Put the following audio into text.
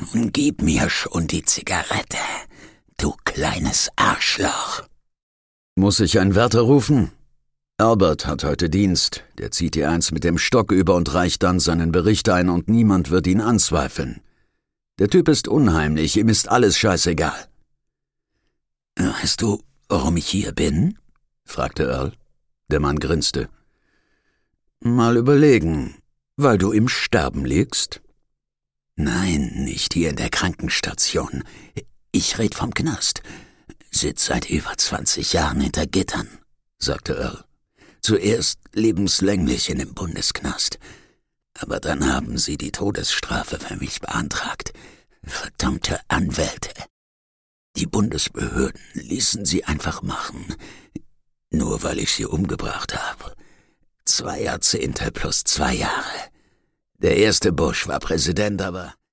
Nun gib mir schon die Zigarette, du kleines Arschloch. Muss ich einen Wärter rufen? Albert hat heute Dienst. Der zieht dir eins mit dem Stock über und reicht dann seinen Bericht ein und niemand wird ihn anzweifeln. Der Typ ist unheimlich, ihm ist alles scheißegal. Weißt du, warum ich hier bin? Fragte Earl. Der Mann grinste. Mal überlegen, weil du im Sterben liegst? Nein, nicht hier in der Krankenstation. Ich red vom Knast. Sitz seit über 20 Jahren hinter Gittern, sagte Earl. Zuerst lebenslänglich in dem Bundesknast. Aber dann haben sie die Todesstrafe für mich beantragt. Verdammte Anwälte. Die Bundesbehörden ließen sie einfach machen. Nur weil ich sie umgebracht habe. 2 Jahrzehnte plus 2 Jahre. Der erste Bush war Präsident, aber